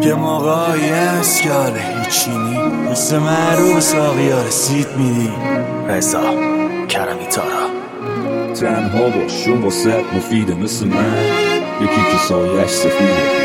یه موقعی هست که حاله هیچینی مثل معروف ساقیا رسید میدی رضا کرمی تارا. تنها باشون واسه مفیده مثل من، یکی که سایش سفیده.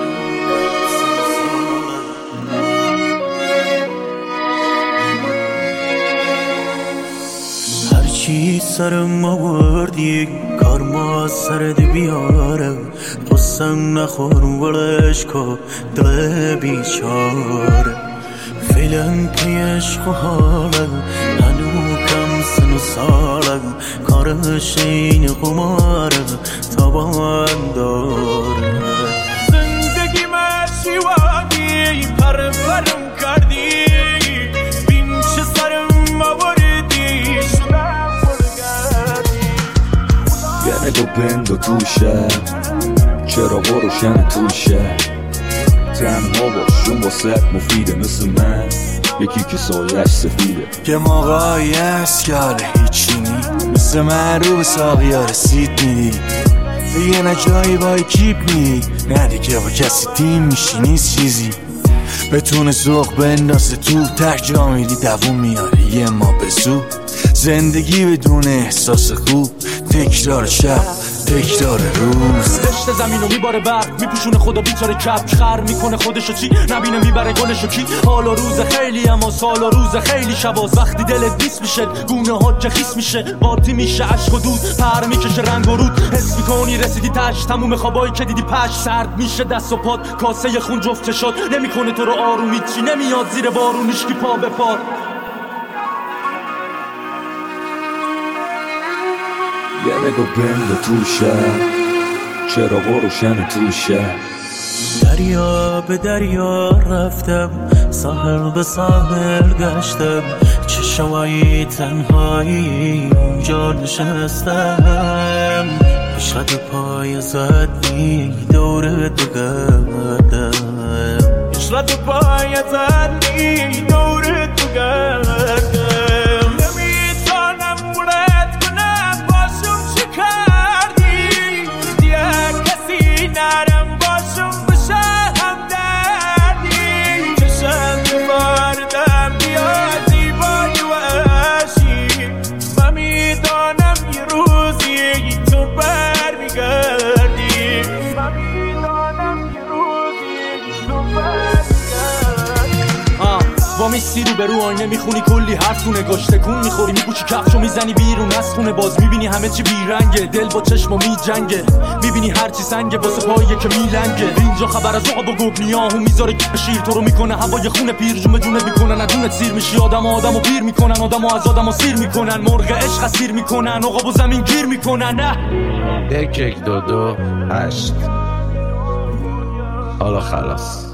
هرچی سرم آوردی کار ما سرد بیاره، قسم نخور ولش که دل بیچاره. فیلم که عشق و حاله هنو کم سن و ساله، کارش این قماره تابان داره. زندگی مرشی وادی پر پرم کردی، بین چه سرم آوردی شدم برگردی. یه نگاه بند توشه چرا روشن توشه، تنها باشون واسه مفیده مثل من، یکی که سایش سفیده. یه موقعی هست که حاله هیچینی مثل معروف ساقیا رسید میدی، دیگه نه جایی با اکیپ میدی، نه دیگه با کسی تیم میشی نیست چیزی. بتونه ذوق بندازه تو تک جا میری دوون میاره یه ما به زود. زندگی بدون احساس خوب، تکرار شب تکرار روز. دشت زمینو میباره برق میپوشونه خدا بیچاره کپ خر میکنه خودشو چی نبینه میبره گلشو کی. حال و روز خیلی اما سال و روز خیلی شباز، وقتی دلت بیس میشه گونه ها که خیس میشه، باتی میشه عشق و دود پر میکشه رنگ و رود. حس میکنی رسیدی تش تموم خوابایی که دیدی پش، سرد میشه دست و پات کاسه خون جفت شد، نمیکنه تو رو آروم هیچی نمیاد زیر بارون هیچکی پا به پا. یه نگاه بند توشه چرا روشن توشه. دریا به دریا رفتم، ساحل به ساحل گشتم، چه شوایی تنهایی اونجا نشستم. عشقت پای زدی دورت بگردم، عشقت پای زدی دورت بگردم. میسی رو به رو آینه میخونی کلی حرف تو نگاش تکون میخوری، میپوشی کفشو میزنی بیرون از خونه، باز میبینی همه چی بیرنگه، دل با چشمو میجنگه، میبینی هرچی سنگه واسه پاییه که میلنگه. اینجا خبر از عقب و گبنیاهو میذاره شیر تو رو میکنه هوای خونه پیر جون جونه میکنن ندونت سیر میشی. آدمو پیر میکنن، آدمو از آدمو سیر میکنن، مرغ عشق اسیر میکنن، عقب و زمین گیر میکنن. نه 1 1 2 2 8 حالا خلاص.